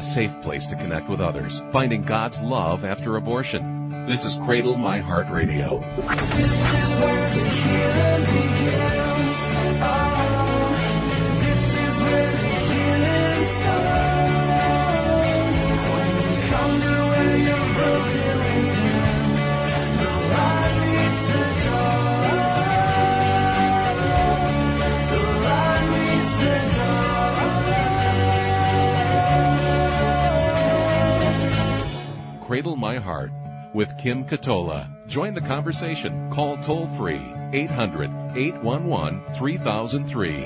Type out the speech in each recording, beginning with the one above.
a safe place to connect with others, finding God's love after abortion. This is Cradle My Heart Radio. Cradle My Heart with Kim Katola. Join the conversation. Call toll-free 800-811-3003.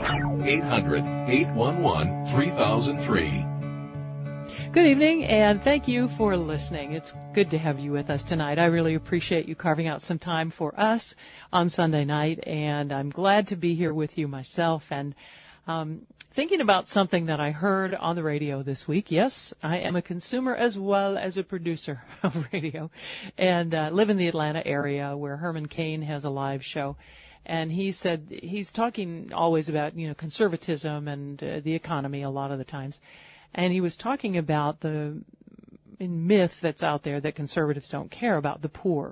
800-811-3003. Good evening, and thank you for listening. It's good to have you with us tonight. I really appreciate you carving out some time for us on Sunday night, and I'm glad to be here with you myself. And thinking about something that I heard on the radio this week. Yes, I am a consumer as well as a producer of radio, and live in the Atlanta area where Herman Cain has a live show. And he said he's talking always about, conservatism and the economy a lot of the times. And he was talking about the myth that's out there that conservatives don't care about the poor.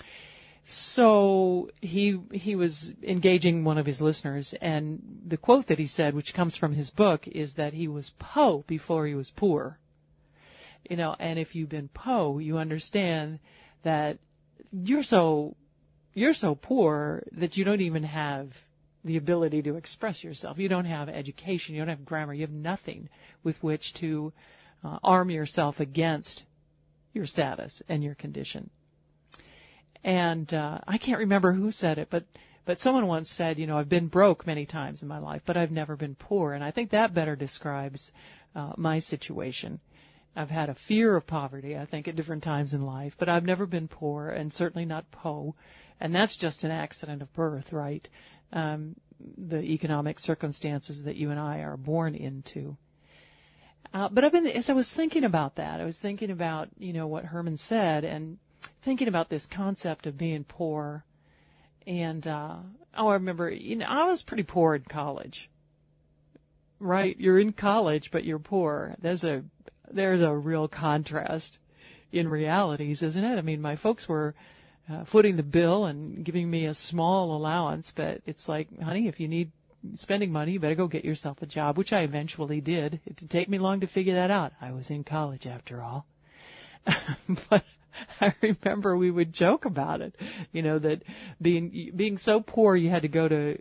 So he was engaging one of his listeners, and the quote that he said, which comes from his book, is that he was po before he was poor. And if you've been po, you understand that you're so poor that you don't even have the ability to express yourself. You don't have education. You don't have grammar. You have nothing with which to arm yourself against your status and your condition. And I can't remember who said it, but someone once said, I've been broke many times in my life, but I've never been poor. And I think that better describes my situation. I've had a fear of poverty, I think, at different times in life, but I've never been poor, and certainly not po. And that's just an accident of birth, right? The economic circumstances that you and I are born into. But as I was thinking about that, I was thinking about, what Herman said, and thinking about this concept of being poor. And I remember, I was pretty poor in college. Right? You're in college, but you're poor. There's a real contrast in realities, isn't it? I mean, my folks were footing the bill and giving me a small allowance, but it's like, honey, if you need spending money, you better go get yourself a job, which I eventually did. It didn't take me long to figure that out. I was in college after all. But I remember we would joke about it, that being so poor you had to go to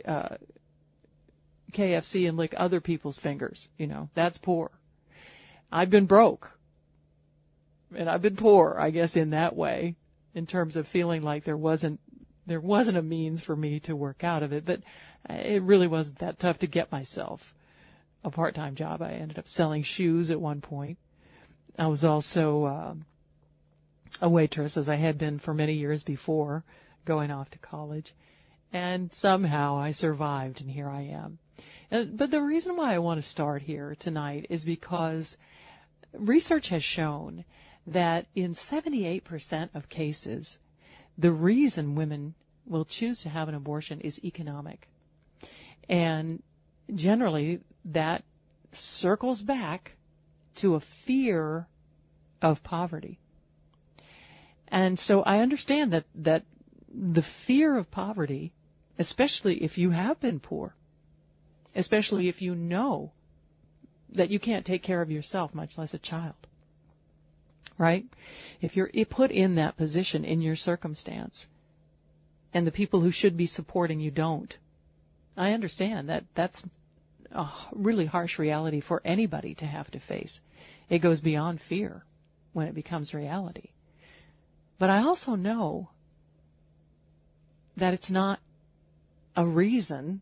KFC and lick other people's fingers. That's poor. I've been broke, and I've been poor, I guess, in that way, in terms of feeling like there wasn't a means for me to work out of it. But it really wasn't that tough to get myself a part-time job. I ended up selling shoes at one point. I was also a waitress, as I had been for many years before going off to college. And somehow I survived, and here I am. But the reason why I want to start here tonight is because research has shown that in 78% of cases, the reason women will choose to have an abortion is economic. And generally, that circles back to a fear of poverty. And so I understand that the fear of poverty, especially if you have been poor, especially if you know that you can't take care of yourself, much less a child, right? If you're put in that position in your circumstance and the people who should be supporting you don't, I understand that that's a really harsh reality for anybody to have to face. It goes beyond fear when it becomes reality. But I also know that it's not a reason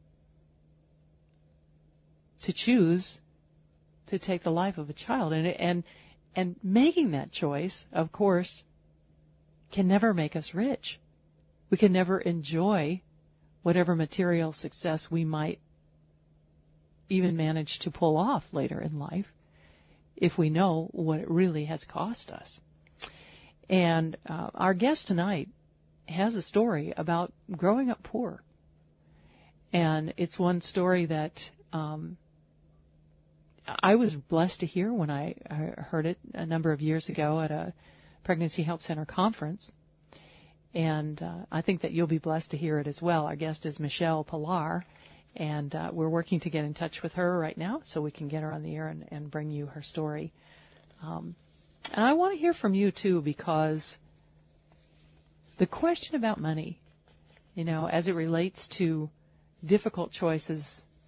to choose to take the life of a child. And making that choice, of course, can never make us rich. We can never enjoy whatever material success we might even manage to pull off later in life if we know what it really has cost us. And our guest tonight has a story about growing up poor. And it's one story that I was blessed to hear when I heard it a number of years ago at a Pregnancy Help Center conference. And I think that you'll be blessed to hear it as well. Our guest is Michelle Pilar, and we're working to get in touch with her right now so we can get her on the air and bring you her story. And I want to hear from you, too, because the question about money, as it relates to difficult choices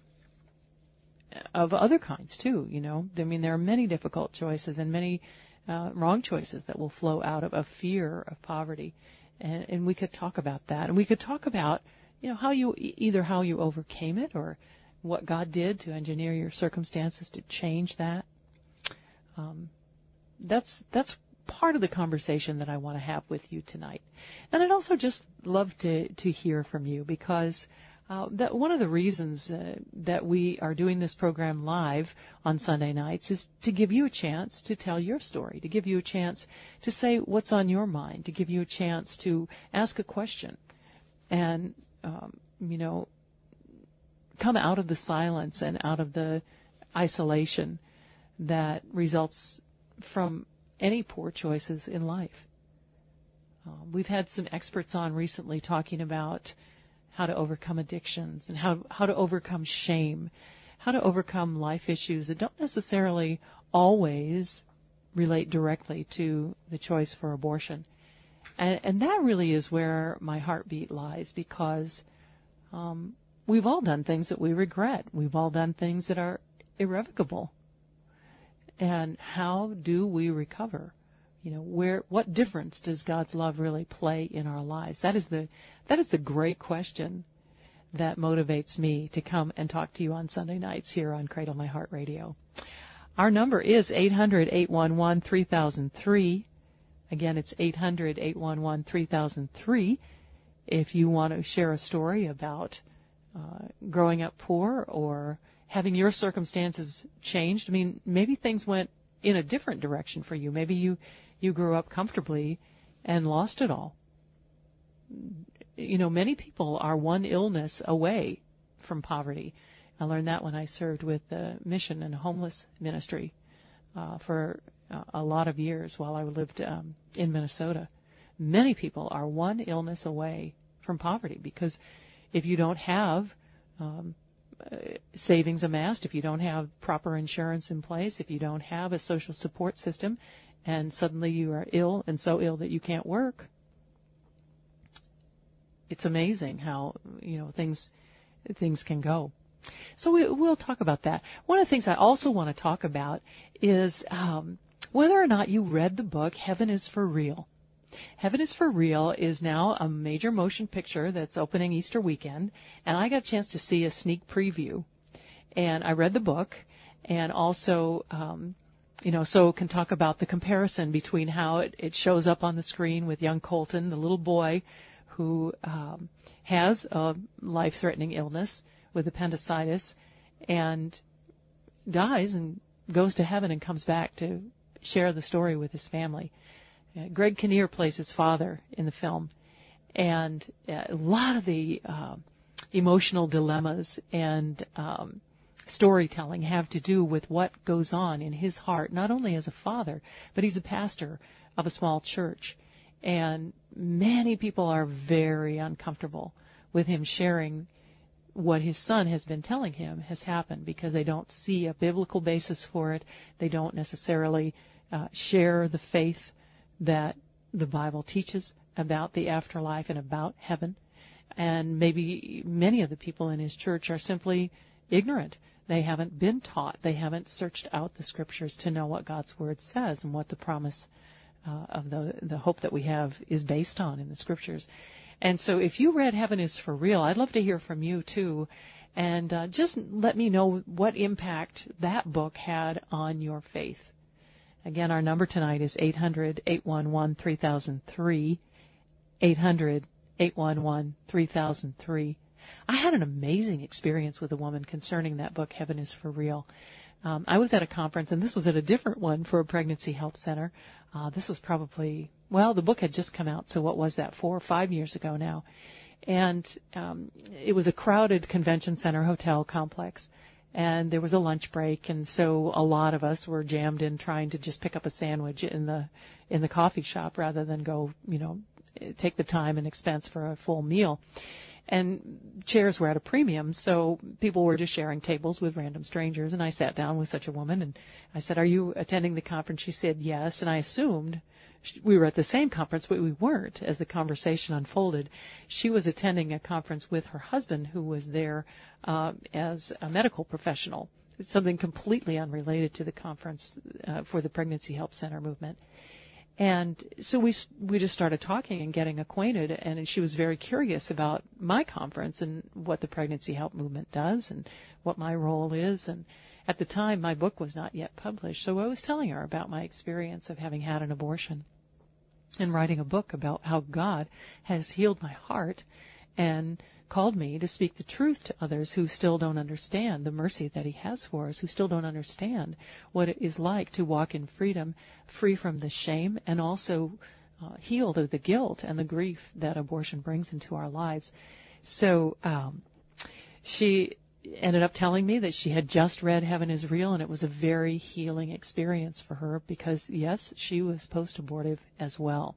of other kinds, too, I mean, there are many difficult choices and many wrong choices that will flow out of a fear of poverty. And we could talk about that. And we could talk about, how you overcame it or what God did to engineer your circumstances to change that. That's part of the conversation that I want to have with you tonight. And I'd also just love to hear from you because that one of the reasons that we are doing this program live on Sunday nights is to give you a chance to tell your story, to give you a chance to say what's on your mind, to give you a chance to ask a question and, come out of the silence and out of the isolation that results from any poor choices in life. We've had some experts on recently talking about how to overcome addictions and how to overcome shame, how to overcome life issues that don't necessarily always relate directly to the choice for abortion. And that really is where my heartbeat lies because we've all done things that we regret. We've all done things that are irrevocable. And how do we recover? What difference does God's love really play in our lives? That is the great question that motivates me to come and talk to you on Sunday nights here on Cradle My Heart Radio. Our number is 800-811-3003. Again, it's 800-811-3003. If you want to share a story about growing up poor or having your circumstances changed. I mean, maybe things went in a different direction for you. Maybe you grew up comfortably and lost it all. Many people are one illness away from poverty. I learned that when I served with the mission and homeless ministry for a lot of years while I lived in Minnesota. Many people are one illness away from poverty because if you don't have savings amassed, if you don't have proper insurance in place, if you don't have a social support system, and suddenly you are ill and so ill that you can't work, it's amazing how things can go. So we'll talk about that. One of the things I also want to talk about is whether or not you read the book Heaven is for Real. Heaven is for Real is now a major motion picture that's opening Easter weekend, and I got a chance to see a sneak preview. And I read the book, and also, so can talk about the comparison between how it shows up on the screen with young Colton, the little boy who has a life-threatening illness with appendicitis and dies and goes to heaven and comes back to share the story with his family. Greg Kinnear plays his father in the film, and a lot of the emotional dilemmas and storytelling have to do with what goes on in his heart, not only as a father, but he's a pastor of a small church. And many people are very uncomfortable with him sharing what his son has been telling him has happened because they don't see a biblical basis for it. They don't necessarily share the faith that the Bible teaches about the afterlife and about heaven. And maybe many of the people in his church are simply ignorant. They haven't been taught. They haven't searched out the Scriptures to know what God's Word says and what the promise of the hope that we have is based on in the Scriptures. And so if you read Heaven is for Real, I'd love to hear from you, too. And just let me know what impact that book had on your faith. Again, our number tonight is 800-811-3003, 800-811-3003. I had an amazing experience with a woman concerning that book, Heaven is for Real. I was at a conference, and this was at a different one for a pregnancy health center. This was probably, the book had just come out, so what was that, 4 or 5 years ago now. And it was a crowded convention center hotel complex. and there was a lunch break, and so a lot of us were jammed in trying to just pick up a sandwich in the coffee shop rather than go, take the time and expense for a full meal. And chairs were at a premium, so people were just sharing tables with random strangers, and I sat down with such a woman, and I said, "Are you attending the conference?" She said, "Yes," and I assumed we were at the same conference, but we weren't as the conversation unfolded. She was attending a conference with her husband, who was there as a medical professional. It's something completely unrelated to the conference for the Pregnancy Help Center movement. And so we just started talking and getting acquainted, and she was very curious about my conference and what the Pregnancy Help movement does and what my role is. And at the time, my book was not yet published, so I was telling her about my experience of having had an abortion and writing a book about how God has healed my heart and called me to speak the truth to others who still don't understand the mercy that he has for us, who still don't understand what it is like to walk in freedom, free from the shame, and also healed of the guilt and the grief that abortion brings into our lives. So she ended up telling me that she had just read Heaven is Real, and it was a very healing experience for her because, yes, she was post-abortive as well.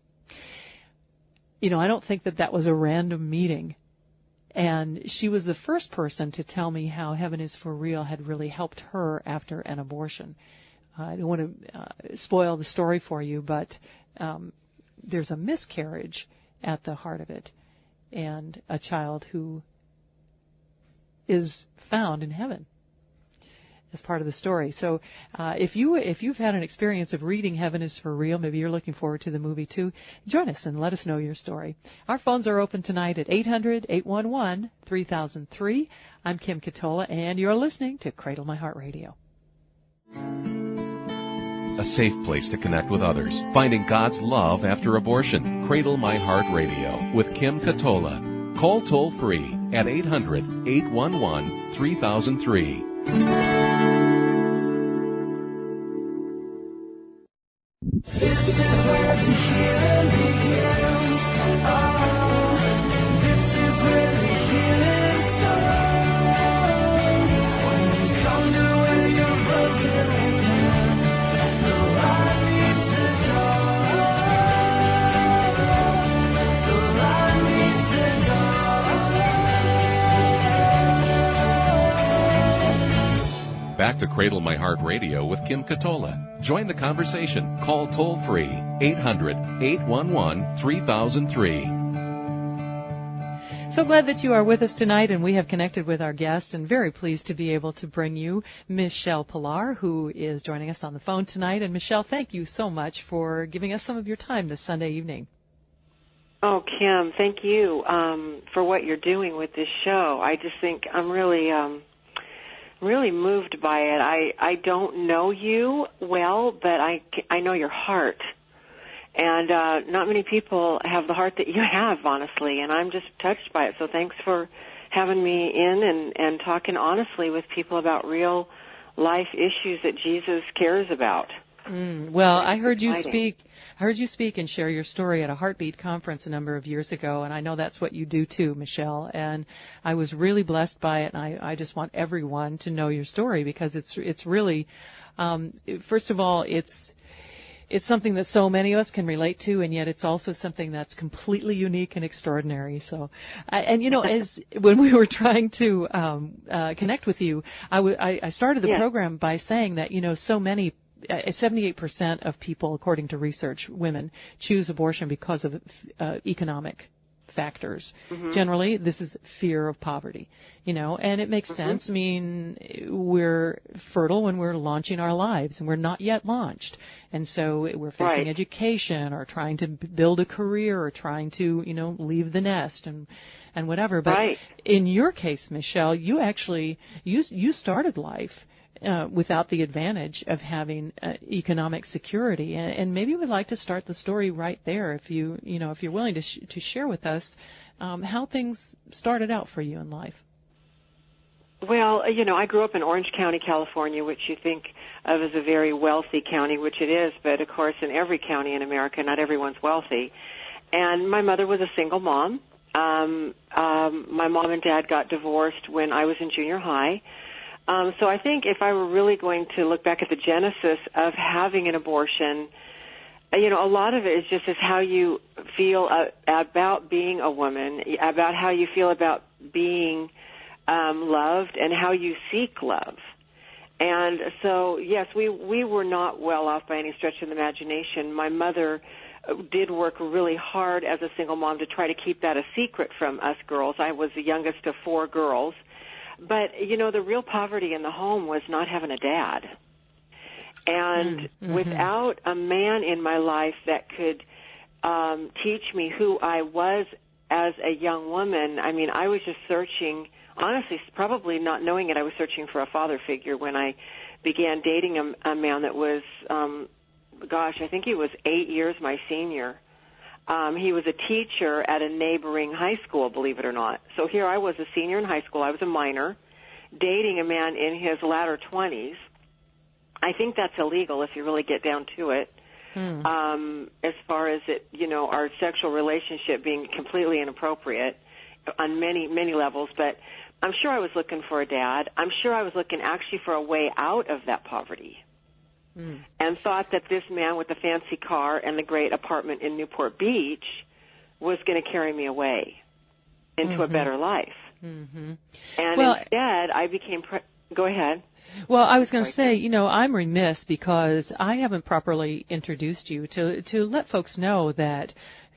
I don't think that was a random meeting. And she was the first person to tell me how Heaven is for Real had really helped her after an abortion. I don't want to spoil the story for you, but there's a miscarriage at the heart of it, and a child who is found in heaven as part of the story. So if you've had an experience of reading Heaven is for Real, maybe you're looking forward to the movie too, join us and let us know your story. Our phones are open tonight at 800-811-3003. I'm Kim Katola, and you're listening to Cradle My Heart Radio. A safe place to connect with others. Finding God's love after abortion. Cradle My Heart Radio with Kim Katola. Call toll free at 800-811-3003. Back to Cradle My Heart Radio with Kim Katola. Join the conversation. Call toll-free 800-811-3003. So glad that you are with us tonight, and we have connected with our guest, and very pleased to be able to bring you Michelle Pilar, who is joining us on the phone tonight. And Michelle, thank you so much for giving us some of your time this Sunday evening. Oh, Kim, thank you for what you're doing with this show. I just think I'm really moved by it. I don't know you well, but I know your heart. And not many people have the heart that you have, honestly, and I'm just touched by it. So thanks for having me in and talking honestly with people about real life issues that Jesus cares about. Well, I heard you speak and share your story at a Heartbeat conference a number of years ago, and I know that's what you do too, Michelle. And I was really blessed by it, and I just want everyone to know your story because it's really, first of all, it's something that so many of us can relate to, and yet it's also something that's completely unique and extraordinary. So, as when we were trying to connect with you, I started the program by saying that so many. 78% of people, according to research, women, choose abortion because of economic factors. Mm-hmm. Generally, this is fear of poverty, and it makes sense. I mean, we're fertile when we're launching our lives, and we're not yet launched. And so we're facing education or trying to build a career or trying to, leave the nest and whatever. But in your case, Michelle, you actually, you started life without the advantage of having economic security, and maybe we'd like to start the story right there, if you're willing to share with us how things started out for you in life. Well, I grew up in Orange County, California, which you think of as a very wealthy county, which it is, but of course in every county in America, not everyone's wealthy. And my mother was a single mom. My mom and dad got divorced when I was in junior high. So I think if I were really going to look back at the genesis of having an abortion, a lot of it is just how you feel about being a woman, about how you feel about being loved, and how you seek love. And so, yes, we were not well off by any stretch of the imagination. My mother did work really hard as a single mom to try to keep that a secret from us girls. I was the youngest of 4 girls. But, the real poverty in the home was not having a dad. And without a man in my life that could teach me who I was as a young woman, I was just searching, honestly, probably not knowing it, I was searching for a father figure when I began dating a man that was, I think he was 8 years my senior. He was a teacher at a neighboring high school, believe it or not. So here I was, a senior in high school. I was a minor, dating a man in his latter 20s. I think that's illegal if you really get down to it. As far as it, our sexual relationship being completely inappropriate on many, many levels. But I'm sure I was looking for a dad. I'm sure I was looking actually for a way out of that poverty. And thought that this man with the fancy car and the great apartment in Newport Beach was going to carry me away into a better life. And instead, I became go ahead. Well, I was going to say, I'm remiss because I haven't properly introduced you to let folks know that,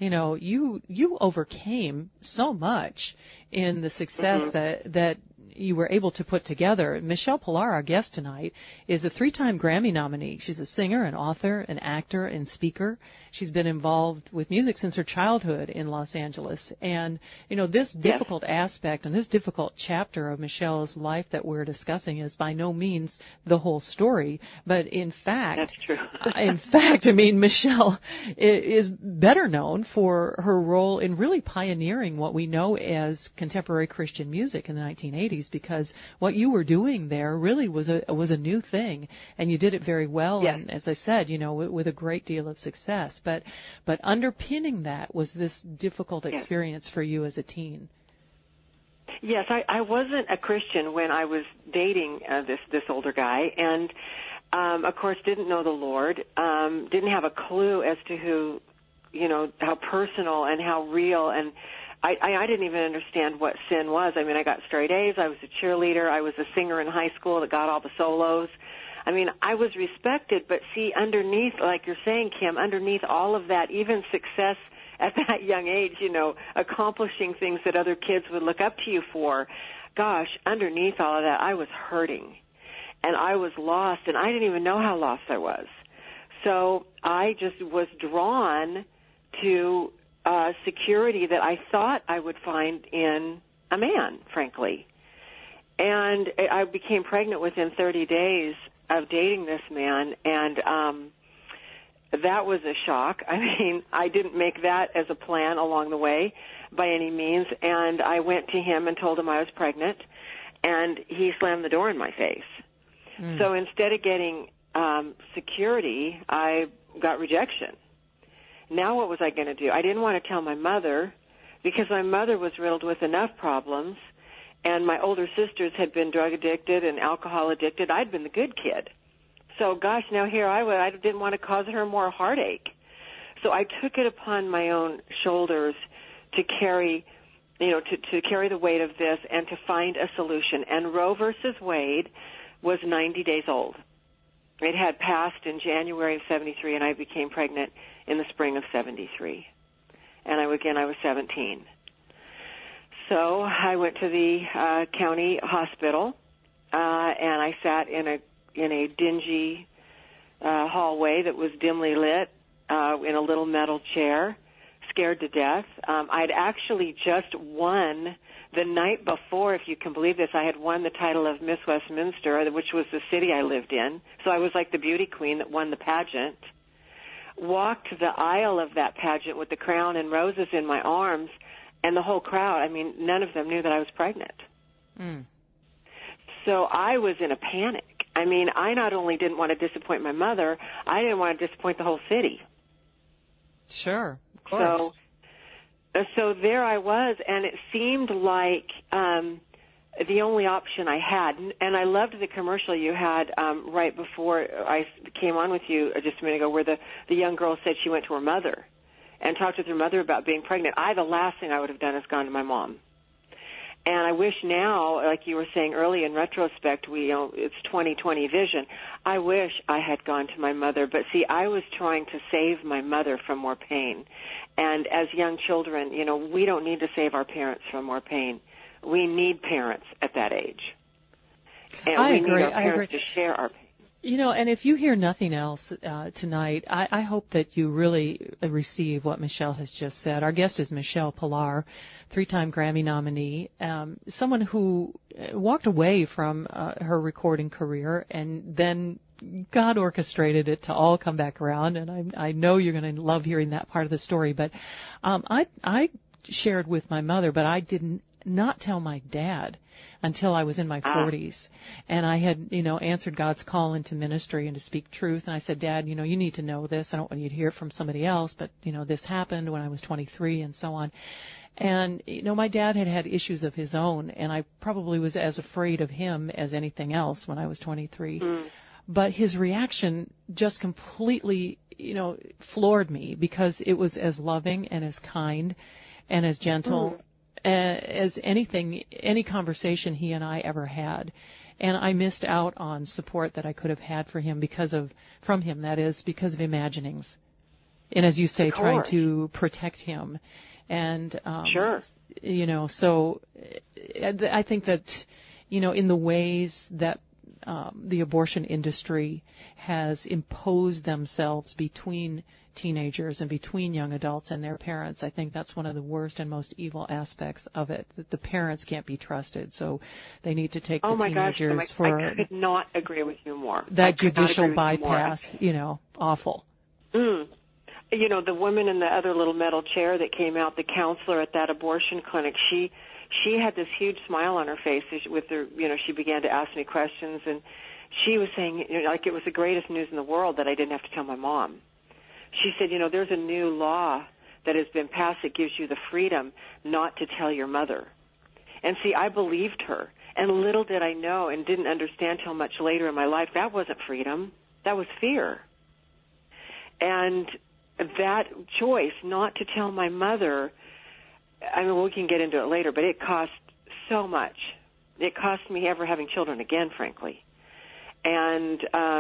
you overcame so much in the success that you were able to put together. Michelle Pillar, our guest tonight, is a 3-time Grammy nominee. She's a singer, an author, an actor, and speaker. She's been involved with music since her childhood in Los Angeles. And, this difficult aspect and this difficult chapter of Michelle's life that we're discussing is by no means the whole story. But in fact, that's true. Michelle is better known for her role in really pioneering what we know as contemporary Christian music in the 1980s, because what you were doing there really was a new thing, and you did it very well. Yes. And as I said, with a great deal of success. But underpinning that was this difficult experience for you as a teen. Yes, I wasn't a Christian when I was dating this older guy, and of course didn't know the Lord, didn't have a clue as to who, how personal and how real, and I didn't even understand what sin was. I got straight A's. I was a cheerleader. I was a singer in high school that got all the solos. I was respected, but see, underneath, like you're saying, Kim, underneath all of that, even success at that young age, accomplishing things that other kids would look up to you for, gosh, underneath all of that, I was hurting, and I was lost, and I didn't even know how lost I was. So I just was drawn to security that I thought I would find in a man, frankly. And I became pregnant within 30 days of dating this man, and that was a shock. I didn't make that as a plan along the way by any means, and I went to him and told him I was pregnant, and he slammed the door in my face. So instead of getting security, I got rejection. Now what was I going to do? I didn't want to tell my mother because my mother was riddled with enough problems, and my older sisters had been drug addicted and alcohol addicted. I'd been the good kid. So, gosh, now here I was. I didn't want to cause her more heartache. So I took it upon my own shoulders to carry, to carry the weight of this and to find a solution. And Roe versus Wade was 90 days old. It had passed in January of 73, and I became pregnant in the spring of 73. And I was 17. So I went to the county hospital, and I sat in a dingy hallway that was dimly lit in a little metal chair, scared to death. I'd actually just won the night before, if you can believe this. I had won the title of Miss Westminster, which was the city I lived in. So I was like the beauty queen that won the pageant. Walked the aisle of that pageant with the crown and roses in my arms, and the whole crowd, none of them knew that I was pregnant. So I was in a panic. I not only didn't want to disappoint my mother, I didn't want to disappoint the whole city. Sure, of course. So there I was, and it seemed like the only option I had. And I loved the commercial you had right before I came on with you just a minute ago, where the young girl said she went to her mother and talked with her mother about being pregnant. The last thing I would have done is gone to my mom. And I wish now, like you were saying early in retrospect, it's 20/20 vision. I wish I had gone to my mother. But see, I was trying to save my mother from more pain. And as young children, we don't need to save our parents from more pain. We need parents at that age. And we need our parents to share our pain. And if you hear nothing else tonight, I hope that you really receive what Michelle has just said. Our guest is Michelle Pillar, 3-time Grammy nominee, someone who walked away from her recording career, and then God orchestrated it to all come back around, and I know you're going to love hearing that part of the story. But I shared with my mother, but I did not tell my dad until I was in my 40s. And I had, answered God's call into ministry and to speak truth. And I said, Dad, you need to know this. I don't want you to hear it from somebody else, but, this happened when I was 23 and so on. And, my dad had issues of his own, and I probably was as afraid of him as anything else when I was 23. But his reaction just completely, floored me, because it was as loving and as kind and as gentle as any conversation he and I ever had. And I missed out on support that I could have had from him, that is, because of imaginings. And as you say, trying to protect him. And, sure. So I think that, in the ways that the abortion industry has imposed themselves between teenagers and between young adults and their parents, I think that's one of the worst and most evil aspects of it, that the parents can't be trusted. So they need to take the teenagers for... I could not agree with you more. That judicial bypass, awful. The woman in the other little metal chair that came out, the counselor at that abortion clinic, she had this huge smile on her face with her, she began to ask me questions, and she was saying, like it was the greatest news in the world that I didn't have to tell my mom. She said, there's a new law that has been passed that gives you the freedom not to tell your mother. And see, I believed her. And little did I know and didn't understand till much later in my life, that wasn't freedom. That was fear. And that choice not to tell my mother, we can get into it later, but it cost so much. It cost me ever having children again, frankly. And,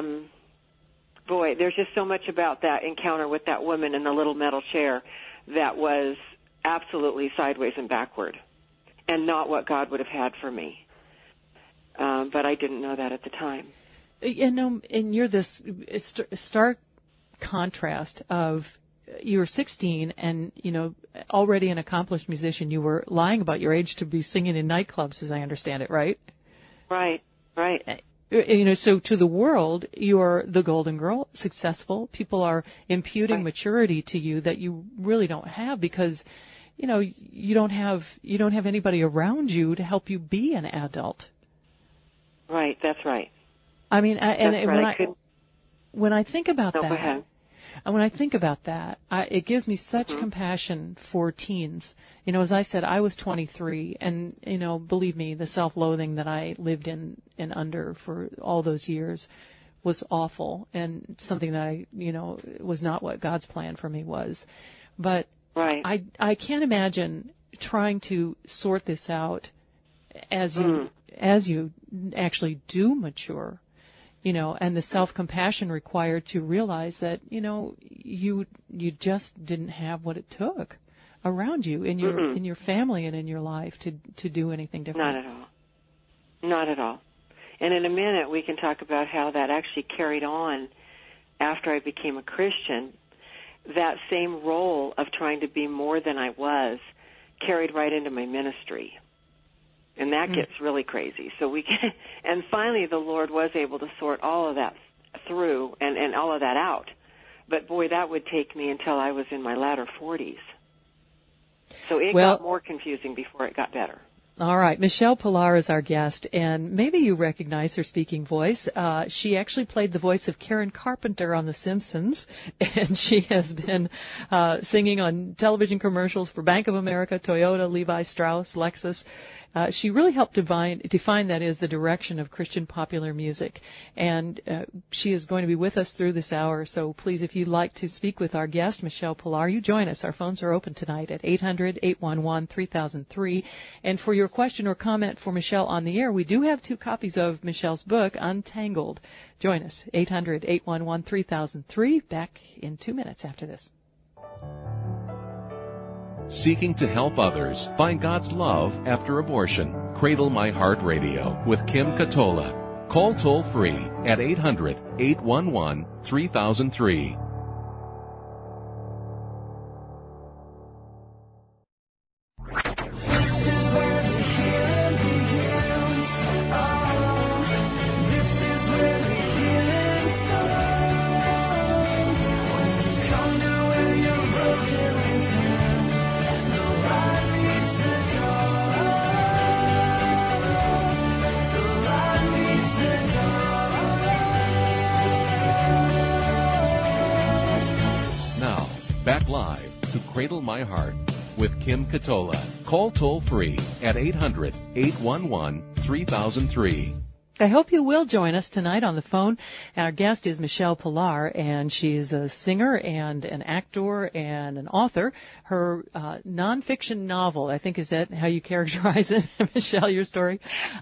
boy, there's just so much about that encounter with that woman in the little metal chair that was absolutely sideways and backward and not what God would have had for me. But I didn't know that at the time. And you're this stark contrast of you were 16 and, already an accomplished musician. You were lying about your age to be singing in nightclubs, as I understand it, right? Right. So to the world, you're the golden girl, successful. People are imputing maturity to you that you really don't have, because, you don't have anybody around you to help you be an adult. Right. That's right. When I think about Go ahead. And when I think about that, it gives me such compassion for teens. As I said, I was 23, and, believe me, the self-loathing that I lived in and under for all those years was awful, and something that I, was not what God's plan for me was. But I can't imagine trying to sort this out as you actually do mature. And the self-compassion required to realize that, you just didn't have what it took around you in your family and in your life to do anything different. Not at all. And in a minute we can talk about how that actually carried on after I became a Christian. That same role of trying to be more than I was carried right into my ministry. And that gets really crazy. And finally the Lord was able to sort all of that through and all of that out. But boy, that would take me until I was in my latter 40s. So it got more confusing before it got better. All right. Michelle Pillar is our guest, and maybe you recognize her speaking voice. She actually played the voice of Karen Carpenter on The Simpsons, and she has been singing on television commercials for Bank of America, Toyota, Levi Strauss, Lexus. She really helped define that is the direction of Christian popular music. And she is going to be with us through this hour. So please, if you'd like to speak with our guest, Michelle Pillar, you join us. Our phones are open tonight at 800-811-3003. And for your question or comment for Michelle on the air, we do have 2 copies of Michelle's book, Untangled. Join us, 800-811-3003. Back in 2 minutes after this. Seeking to help others find God's love after abortion. Cradle My Heart Radio with Kim Katola. Call toll-free at 800-811-3003. Back live to Cradle My Heart with Kim Katola. Call toll-free at 800-811-3003. I hope you will join us tonight on the phone. Our guest is Michelle Pillar, and she is a singer and an actor and an author. Her nonfiction novel, I think, is that how you characterize it, Michelle, your story?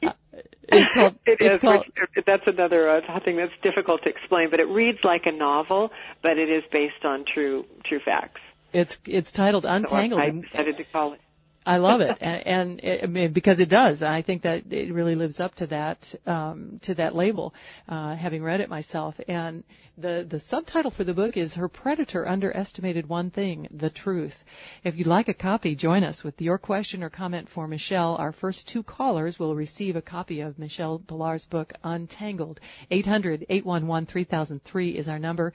That's another thing that's difficult to explain, but it reads like a novel, but it is based on true facts. It's titled Untangled. So I decided to call it. I love it, and because it does. I think that it really lives up to that label. Having read it myself, and the subtitle for the book is "Her Predator Underestimated One Thing: the Truth." If you'd like a copy, join us with your question or comment for Michelle. Our first 2 callers will receive a copy of Michelle Pillar's book Untangled. 800-811-3003 is our number.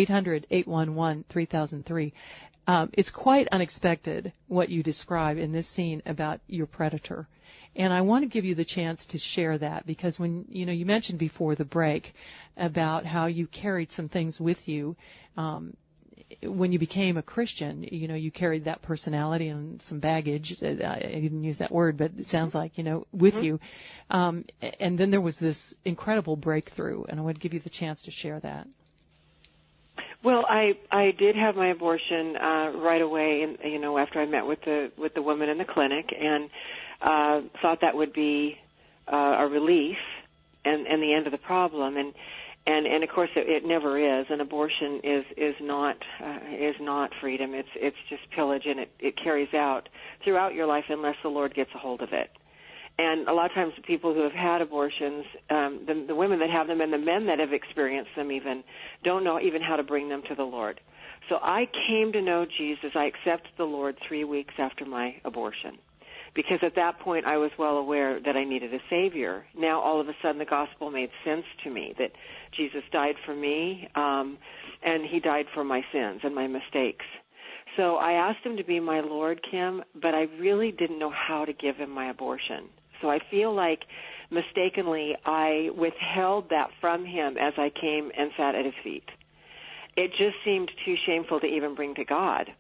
800-811-3003. It's quite unexpected what you describe in this scene about your predator. And I want to give you the chance to share that, because when you mentioned before the break about how you carried some things with you when you became a Christian. You carried that personality and some baggage. I didn't use that word, but it sounds like, with you. And then there was this incredible breakthrough, and I want to give you the chance to share that. Well, I did have my abortion right away, and after I met with the woman in the clinic, and thought that would be a relief and the end of the problem, and of course it never is. An abortion is not freedom. It's just pillage, and it carries out throughout your life unless the Lord gets a hold of it. And a lot of times the people who have had abortions, the women that have them and the men that have experienced them even, don't know even how to bring them to the Lord. So I came to know Jesus. I accepted the Lord 3 weeks after my abortion, because at that point I was well aware that I needed a Savior. Now all of a sudden the gospel made sense to me, that Jesus died for me, and He died for my sins and my mistakes. So I asked Him to be my Lord, Kim, but I really didn't know how to give Him my abortion. So I feel like mistakenly I withheld that from Him as I came and sat at His feet. It just seemed too shameful to even bring to God.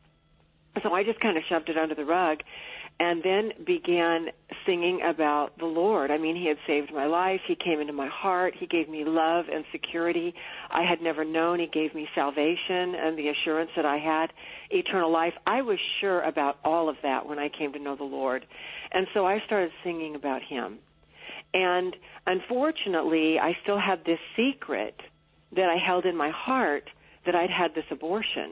So I just kind of shoved it under the rug and then began singing about the Lord. I mean, He had saved my life. He came into my heart. He gave me love and security I had never known. He gave me salvation and the assurance that I had eternal life. I was sure about all of that when I came to know the Lord. And so I started singing about Him. And unfortunately, I still had this secret that I held in my heart, that I'd had this abortion,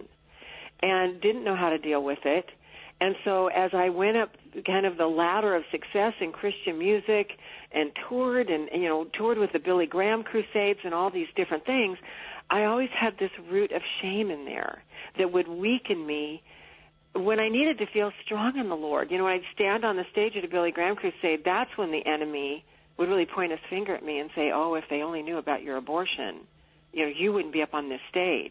and didn't know how to deal with it. And so as I went up kind of the ladder of success in Christian music and toured with the Billy Graham Crusades and all these different things, I always had this root of shame in there that would weaken me when I needed to feel strong in the Lord. When I'd stand on the stage at a Billy Graham Crusade, that's when the enemy would really point his finger at me and say, oh, if they only knew about your abortion, you wouldn't be up on this stage.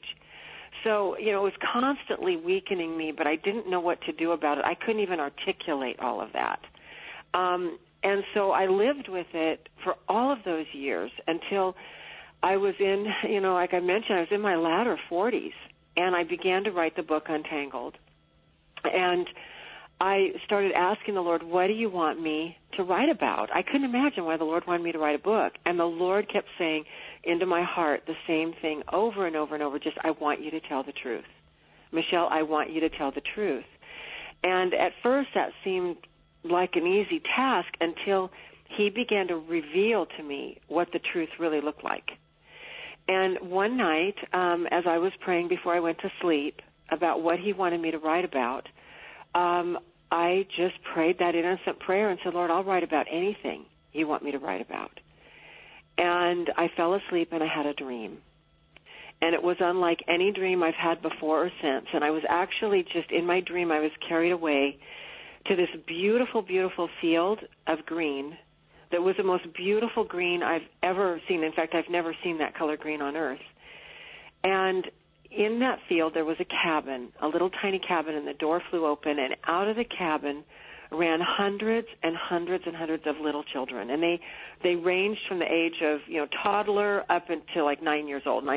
So, it was constantly weakening me, but I didn't know what to do about it. I couldn't even articulate all of that. And so I lived with it for all of those years until I was in, like I mentioned, I was in my latter 40s, and I began to write the book Untangled. And I started asking the Lord, what do you want me to write about? I couldn't imagine why the Lord wanted me to write a book. And the Lord kept saying into my heart the same thing over and over and over, just, I want you to tell the truth. Michelle, I want you to tell the truth. And at first that seemed like an easy task until he began to reveal to me what the truth really looked like. And one night, as I was praying before I went to sleep about what he wanted me to write about, I just prayed that innocent prayer and said, Lord, I'll write about anything you want me to write about. And I fell asleep and I had a dream. And it was unlike any dream I've had before or since. And I was actually just in my dream, I was carried away to this beautiful, beautiful field of green that was the most beautiful green I've ever seen. In fact, I've never seen that color green on earth. And in that field, there was a cabin, a little tiny cabin, and the door flew open, and out of the cabin ran hundreds and hundreds and hundreds of little children. And they ranged from the age of, toddler up until like 10 years old.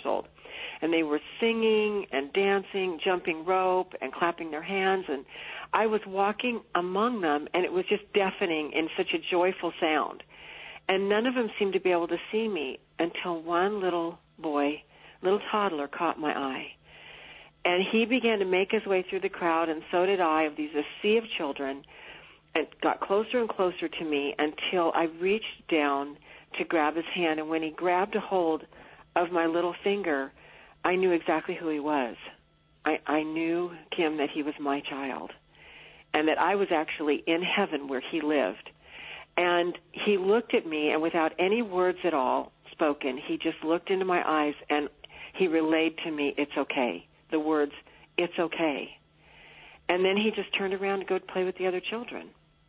And they were singing and dancing, jumping rope and clapping their hands. And I was walking among them, and it was just deafening in such a joyful sound. And none of them seemed to be able to see me until one little boy, little toddler, caught my eye. And he began to make his way through the crowd, and so did I, of these a sea of children, and got closer and closer to me until I reached down to grab his hand. And when he grabbed a hold of my little finger, I knew exactly who he was. I knew, Kim, that he was my child, and that I was actually in heaven where he lived. And he looked at me, and without any words at all spoken, he just looked into my eyes, and he relayed to me, it's okay. The words, it's okay. And then he just turned around to go play with the other children.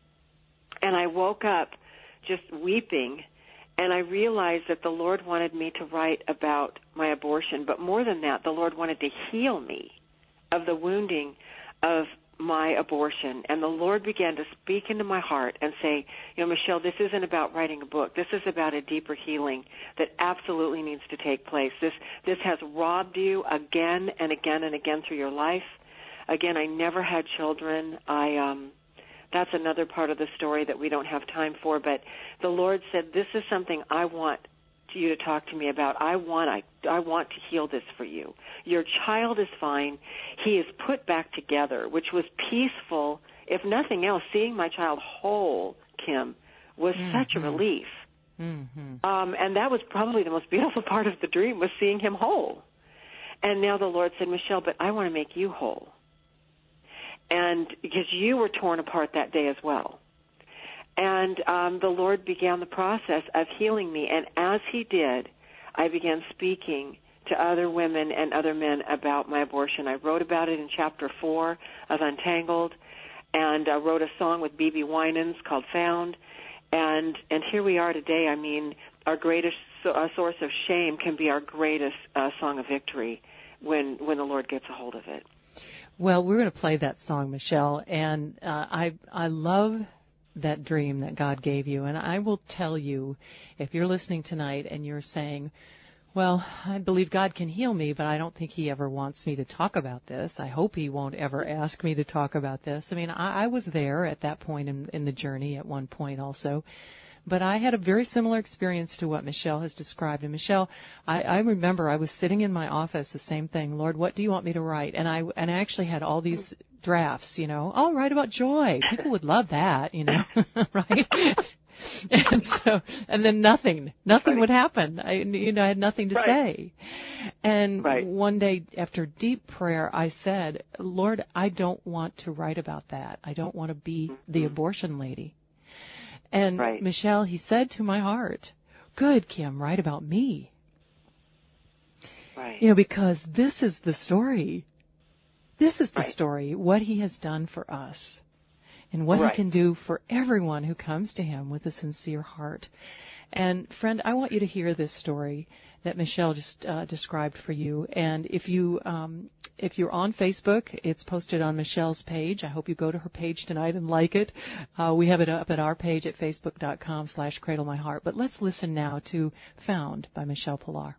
And I woke up just weeping, and I realized that the Lord wanted me to write about my abortion. But more than that, the Lord wanted to heal me of the wounding of my abortion. And the Lord began to speak into my heart and say, Michelle, this isn't about writing a book. This is about a deeper healing that absolutely needs to take place. This has robbed you again and again and again through your life. Again, I never had children. That's another part of the story that we don't have time for. But the Lord said, this is something I want you to talk to me about. I want to heal this for you. Your child is fine. He is put back together, which was peaceful. If nothing else, seeing my child whole, Kim, was such a relief. Mm-hmm. And that was probably the most beautiful part of the dream, was seeing him whole. And now the Lord said, Michelle, but I want to make you whole. And because you were torn apart that day as well. And the Lord began the process of healing me. And as he did, I began speaking to other women and other men about my abortion. I wrote about it in Chapter 4 of Untangled, and I wrote a song with B.B. Winans called Found. And here we are today. I mean, our greatest source of shame can be our greatest song of victory when the Lord gets a hold of it. Well, we're going to play that song, Michelle, and I love that dream that God gave you. And I will tell you, if you're listening tonight and you're saying, well, I believe God can heal me, but I don't think he ever wants me to talk about this. I hope he won't ever ask me to talk about this. I mean, I was there at that point in the journey at one point also. But I had a very similar experience to what Michelle has described. And Michelle, I remember I was sitting in my office, the same thing. Lord, what do you want me to write? And I actually had all these drafts, I'll write about joy. People would love that, right? And then nothing would happen. I had nothing to say. And one day after deep prayer, I said, Lord, I don't want to write about that. I don't want to be the abortion lady. And Michelle, he said to my heart, good, Kim, write about me. Right. Because this is the story. This is the story, what he has done for us and what he can do for everyone who comes to him with a sincere heart. And, friend, I want you to hear this story that Michelle just described for you. And if you're on Facebook, it's posted on Michelle's page. I hope you go to her page tonight and like it. We have it up at our page at facebook.com/cradlemyheart. But let's listen now to Found by Michelle Pillar.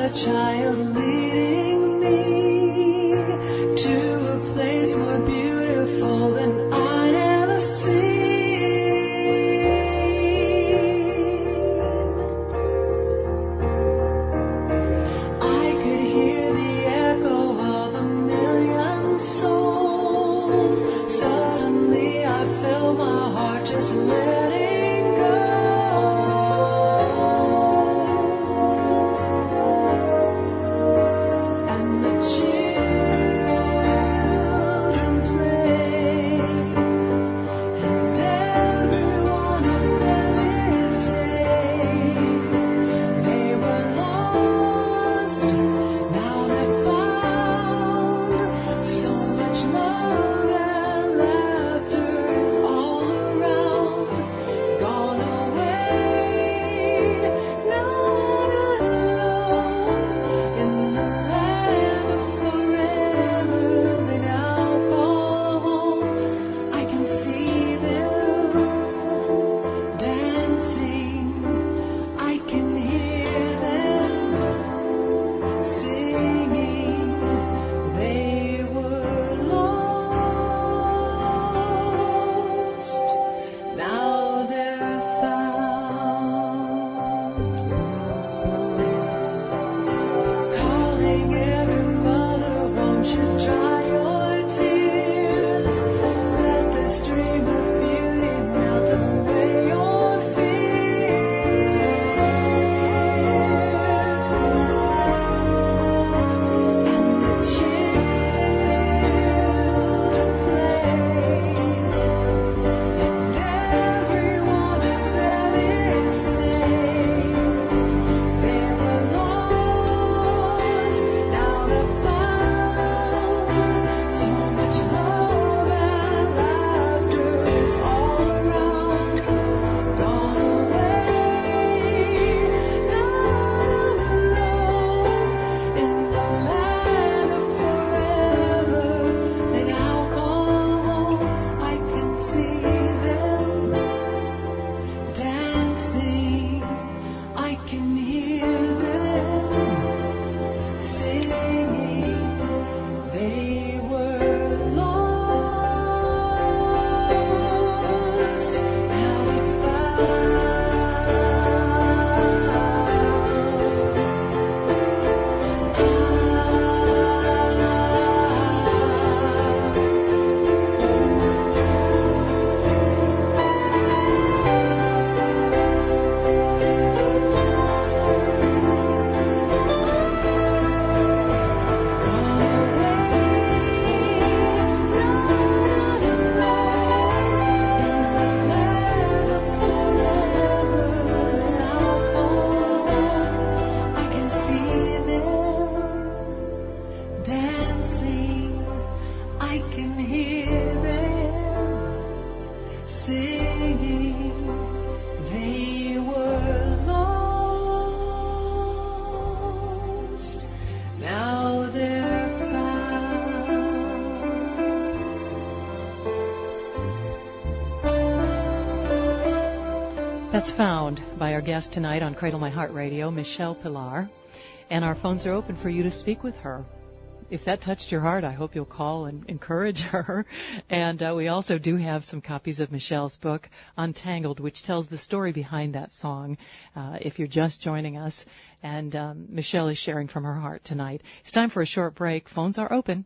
That's Found by our guest tonight on Cradle My Heart Radio, Michelle Pilar. And our phones are open for you to speak with her. If that touched your heart, I hope you'll call and encourage her. And we also do have some copies of Michelle's book, Untangled, which tells the story behind that song, if you're just joining us. And Michelle is sharing from her heart tonight. It's time for a short break. Phones are open,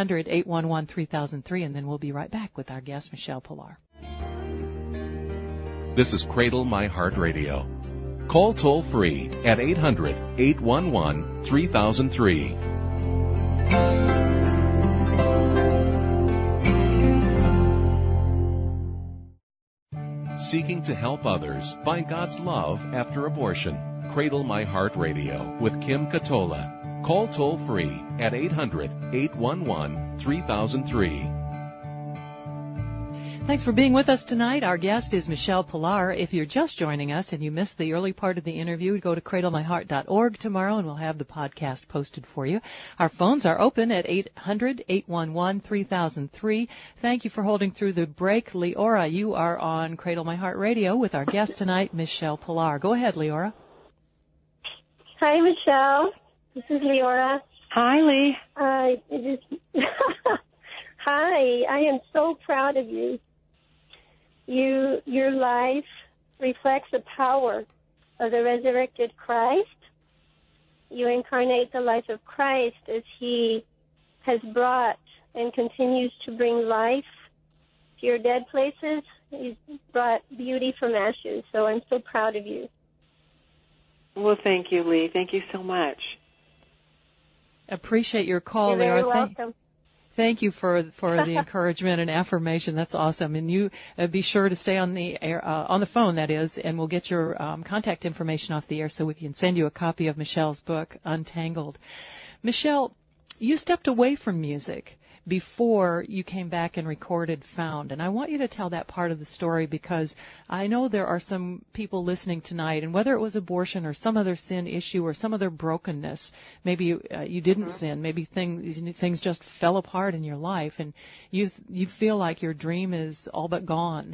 800-811-3003, and then we'll be right back with our guest, Michelle Pilar. This is Cradle My Heart Radio. Call toll-free at 800-811-3003. Seeking to help others find God's love after abortion. Cradle My Heart Radio with Kim Katola. Call toll-free at 800-811-3003. Thanks for being with us tonight. Our guest is Michelle Pilar. If you're just joining us and you missed the early part of the interview, go to cradlemyheart.org tomorrow and we'll have the podcast posted for you. Our phones are open at 800-811-3003. Thank you for holding through the break. Leora, you are on Cradle My Heart Radio with our guest tonight, Michelle Pilar. Go ahead, Leora. Hi, Michelle. This is Leora. Hi, Lee. Hi, I am so proud of you. Your life reflects the power of the resurrected Christ. You incarnate the life of Christ as he has brought and continues to bring life to your dead places. He's brought beauty from ashes, so I'm so proud of you. Well, thank you, Lee. Thank you so much. Appreciate your call, You're very Leora. welcome. Thank you for the encouragement and affirmation. That's awesome. And you be sure to stay on the air, on the phone, that is, and we'll get your contact information off the air so we can send you a copy of Michelle's book, Untangled. Michelle, you stepped away from music before you came back and recorded Found. And I want you to tell that part of the story because I know there are some people listening tonight, and whether it was abortion or some other sin issue or some other brokenness, maybe you didn't sin, maybe things just fell apart in your life, and you feel like your dream is all but gone.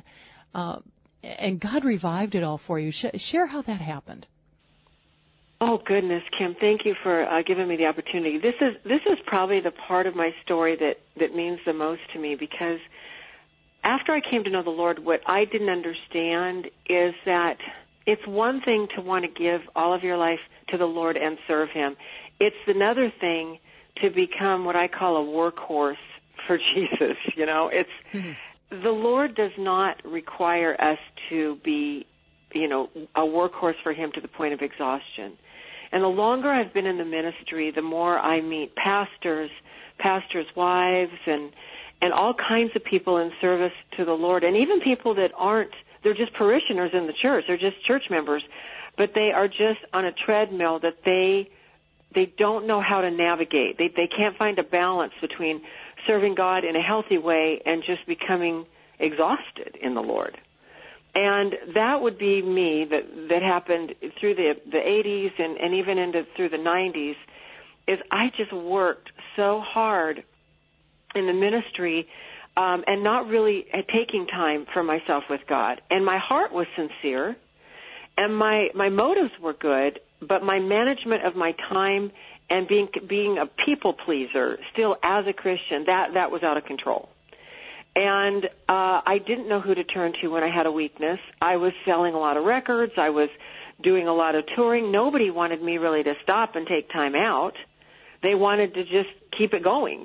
And God revived it all for you. Share how that happened. Oh, goodness, Kim, thank you for giving me the opportunity. This is probably the part of my story that means the most to me, because after I came to know the Lord, what I didn't understand is that it's one thing to want to give all of your life to the Lord and serve him. It's another thing to become what I call a workhorse for Jesus. You know, the Lord does not require us to be, a workhorse for him to the point of exhaustion. And the longer I've been in the ministry, the more I meet pastors' wives, and all kinds of people in service to the Lord, and even people that they're just parishioners in the church, they're just church members, but they are just on a treadmill that they don't know how to navigate. They can't find a balance between serving God in a healthy way and just becoming exhausted in the Lord. And that would be me. That happened through the 80s and even through the 90s, is I just worked so hard in the ministry and not really taking time for myself with God. And my heart was sincere, and my motives were good, but my management of my time and being a people pleaser still as a Christian, that was out of control. And I didn't know who to turn to when I had a weakness. I was selling a lot of records. I was doing a lot of touring. Nobody wanted me really to stop and take time out. They wanted to just keep it going,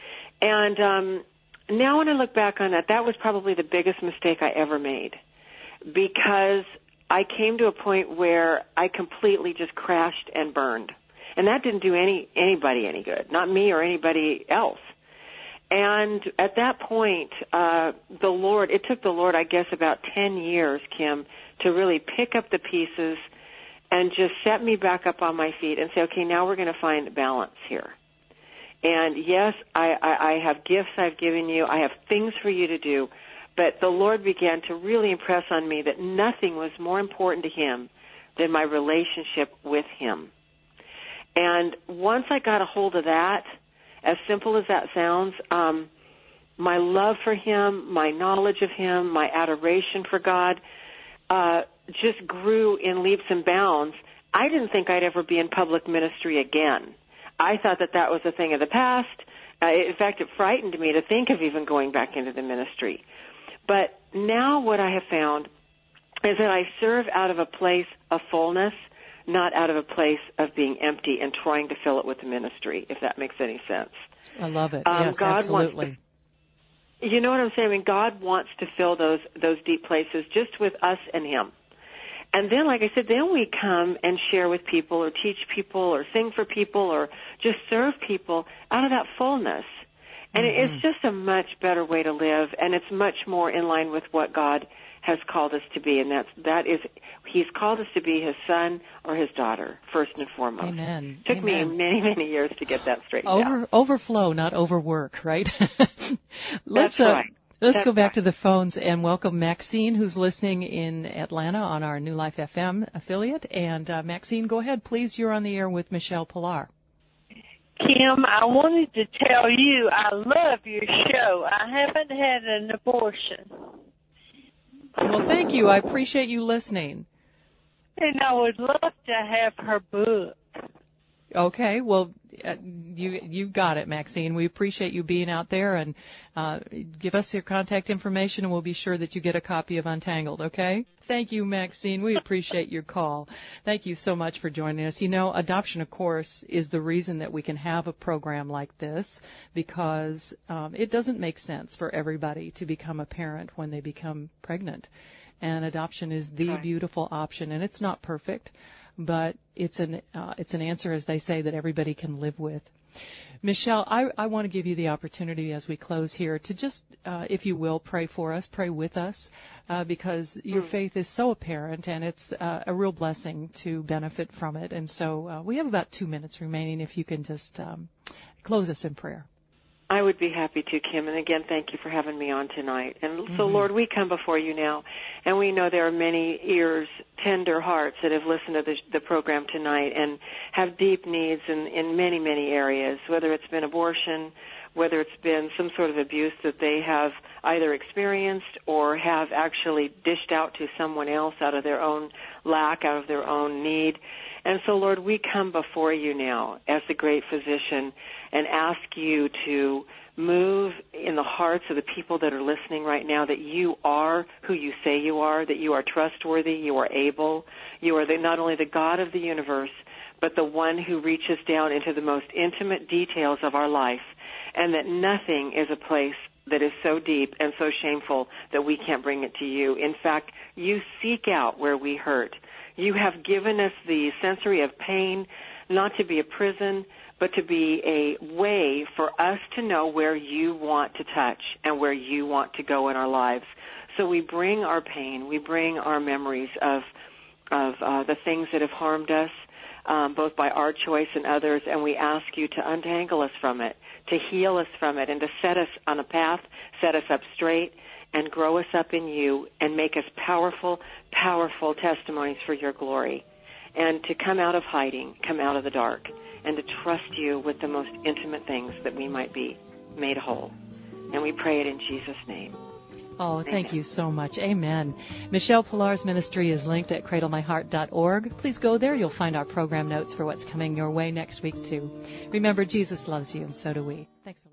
And now when I look back on that, that was probably the biggest mistake I ever made, because I came to a point where I completely just crashed and burned. And that didn't do anybody any good, not me or anybody else. And at that point, it took the Lord, I guess, about 10 years, Kim, to really pick up the pieces and just set me back up on my feet and say, okay, now we're going to find balance here. And yes, I have gifts I've given you. I have things for you to do. But the Lord began to really impress on me that nothing was more important to him than my relationship with him. And once I got a hold of that, as simple as that sounds, my love for him, my knowledge of him, my adoration for God just grew in leaps and bounds. I didn't think I'd ever be in public ministry again. I thought that was a thing of the past. In fact, it frightened me to think of even going back into the ministry. But now what I have found is that I serve out of a place of fullness, not out of a place of being empty and trying to fill it with the ministry, if that makes any sense. I love it. Yes, God absolutely. You know what I'm saying? I mean, God wants to fill those deep places just with us and him. And then, like I said, then we come and share with people or teach people or sing for people or just serve people out of that fullness. And it's just a much better way to live, and it's much more in line with what God has called us to be, and that is he's called us to be his son or his daughter, first and foremost. Amen. It took me many, many years to get that straightened out. Overflow, not overwork, right? That's right. Let's go back to the phones and welcome Maxine, who's listening in Atlanta on our New Life FM affiliate. And Maxine, go ahead, please. You're on the air with Michelle Pilar. Kim, I wanted to tell you I love your show. I haven't had an abortion. Well, thank you. I appreciate you listening. And I would love to have her book. Okay, well, you got it, Maxine. We appreciate you being out there, and give us your contact information, and we'll be sure that you get a copy of Untangled, okay? Thank you, Maxine. We appreciate your call. Thank you so much for joining us. You know, adoption, of course, is the reason that we can have a program like this, because it doesn't make sense for everybody to become a parent when they become pregnant. And adoption is the beautiful option, and it's not perfect, but it's an answer, as they say, that everybody can live with. Michelle, I want to give you the opportunity as we close here to just, if you will, pray for us, pray with us, because your faith is so apparent, and it's a real blessing to benefit from it. And so we have about 2 minutes remaining. If you can just close us in prayer. I would be happy to, Kim. And again, thank you for having me on tonight. And so, Lord, we come before you now, and we know there are many ears, tender hearts that have listened to the program tonight and have deep needs in many, many areas, whether it's been abortion, whether it's been some sort of abuse that they have either experienced or have actually dished out to someone else out of their own lack, out of their own need. And so, Lord, we come before you now as the great physician and ask you to move in the hearts of the people that are listening right now, that you are who you say you are, that you are trustworthy, you are able, you are not only the God of the universe, but the one who reaches down into the most intimate details of our life, and that nothing is a place that is so deep and so shameful that we can't bring it to you. In fact, you seek out where we hurt. You have given us the sensory of pain, not to be a prison, but to be a way for us to know where you want to touch and where you want to go in our lives. So we bring our pain, we bring our memories of the things that have harmed us, both by our choice and others, and we ask you to untangle us from it, to heal us from it, and to set us on a path, set us up straight, and grow us up in you and make us powerful, powerful testimonies for your glory. And to come out of hiding, come out of the dark, and to trust you with the most intimate things that we might be made whole. And we pray it in Jesus' name. Oh, thank you so much. Amen. Michelle Pillar's ministry is linked at cradlemyheart.org. Please go there. You'll find our program notes for what's coming your way next week, too. Remember, Jesus loves you, and so do we. Thanks.